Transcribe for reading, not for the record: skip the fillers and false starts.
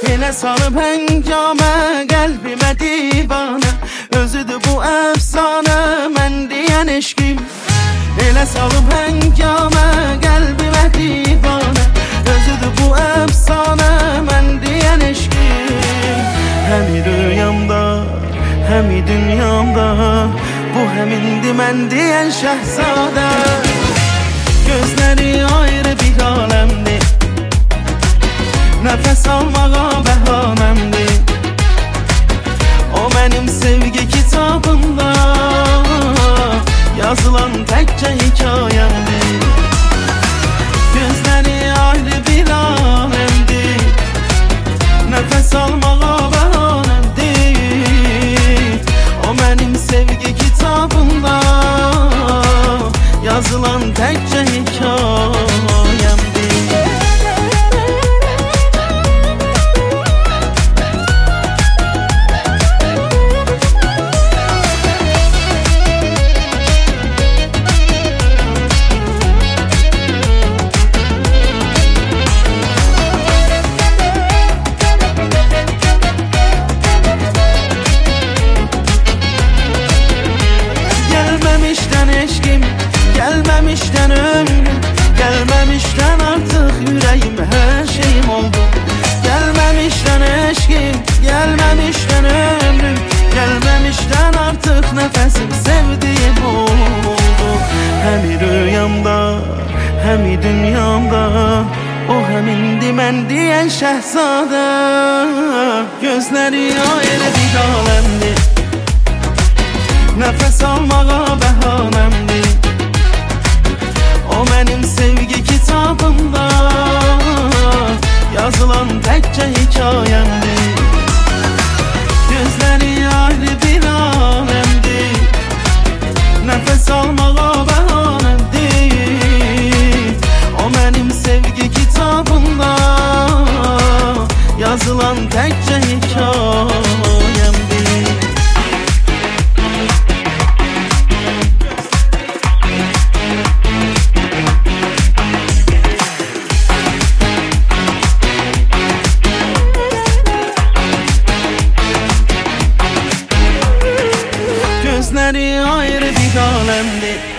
Elə salıb həngamə, qəlbimə divanə, özüdür bu əfsanə, mən deyən eşqim. Elə salıb həngamə, qəlbimə divanə, özüdür bu əfsanə, mən deyən eşqim. Həmi rüyamda, həmi dünyamda, bu həmindir mən deyən şəhzadə. Gözləri ayrı bir aləmdir, nəfəs almağa bəhanəmdir. O mənim sevgi kitabımda yazılan təkcə hikayəmdir. Gözləri ayrı bir aləmdir, nəfəs almağa bəhanəmdir. O mənim sevgi kitabımda yazılan təkcə hikayəmdir. Gelmemişten ömrüm, gelmemişten artık yüreğim, her şeyim oldu. Gelmemişten eşkim, gelmemişten ömrüm, gelmemişten artık nefesim, sevdiğim oldu. Hem rüyamda, hem dünyamda, o həmindi mən deyən şəhzadə. Gözləri ayrı bir aləmdir, nəfəs almağa bəhanəmdir. O mənim sevgi kitabımda yazılan təkcə hikayəmdir. Gözləri ayrı bir aləmdir, nəfəs almağa bəhanəmdir. O mənim sevgi kitabımda yazılan təkcə hikayəmdir. Gözləri ayrı bir aləmdir,